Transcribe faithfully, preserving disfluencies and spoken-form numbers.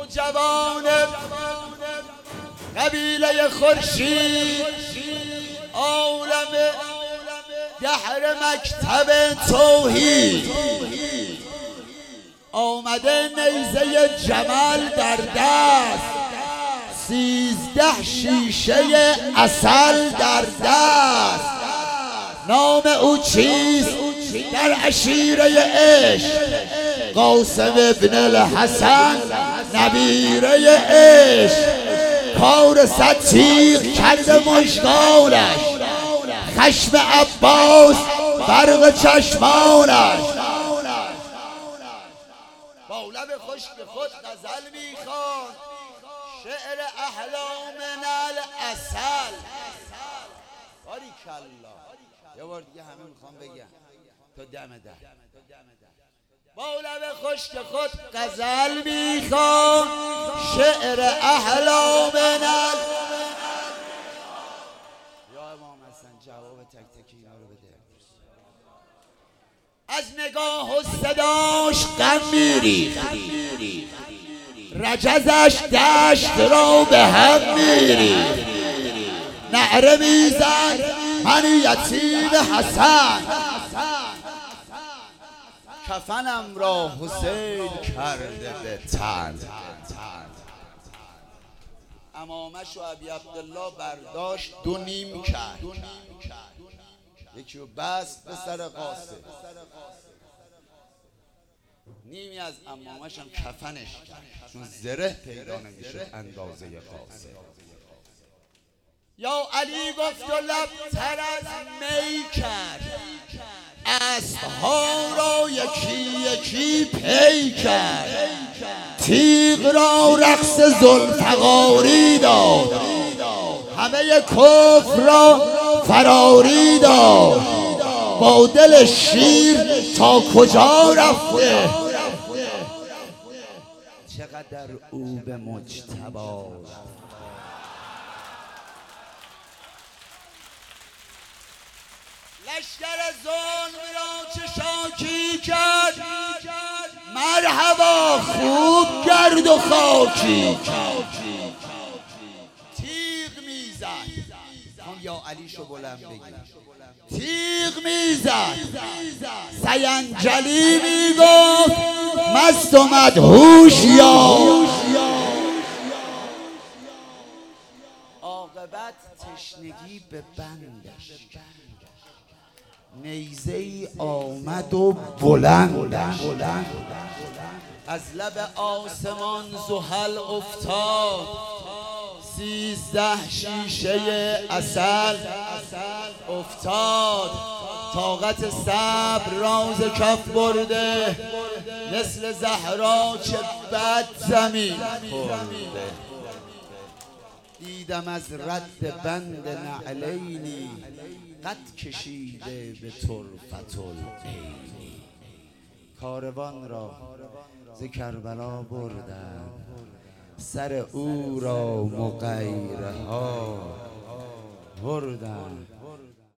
نوجوان قبیله خورشید عالم دهر مکتب توحید آمده نیزه جمل در دست سیزده شیشه عسل در دست نام او چیست در عشیره عشق قاسم ابن الحسن نبیره عشق کار صد تیغ کرده مژگانش خشم عباس برق چشمانش با لب خشک خود غزل میخوان شعر احلام العسل باریکالله. یه بار دیگه همه میخوام بگم تو دم در با لب خشک خود غزل میخوان شعر احلام العسل. یا امام حسن جواب تک تک اینا رو بده. از نگاه و صداش غم میریخت رجزش دشت را به هم میریخت نعره میزد من یتیم حسن کفنم را حسین کرده به تن. امامش و ابی عبدالله برداشت دو نیم کرد یکی رو بست به سر قاسم نیمی از امامش هم کفنش کرد چون زره پیدا نمیشد اندازه قاسم. یا علی گفت و لب تر از می کرد اسبها را یکی یکی پی کرد تیغ را رقص ذوالفقاری داد همه کفر را فراری داد با دل شیر تا کجا رفته چقدر او به مجتبی لشکر ظلم را چه شاکی کرد مرحبا خوب گرد و خاکی تیغ میزد یا علیشو بلند بگیر تیغ میزد سینجلی میگفت مست و مدهوش یا عاقبت تشنگی به بندش نیزه ای آمد و بلندش از لب آسمان زحل افتاد سیزده شیشه عسل افتاد طاقت صبر راز کف برده مثل زهرا چه بد زمین خورده دیدم از رد بند نعلینی قد کشیده به طرفت العینی کاروان را ز کربلا بردن سر او را مغیره ها بردن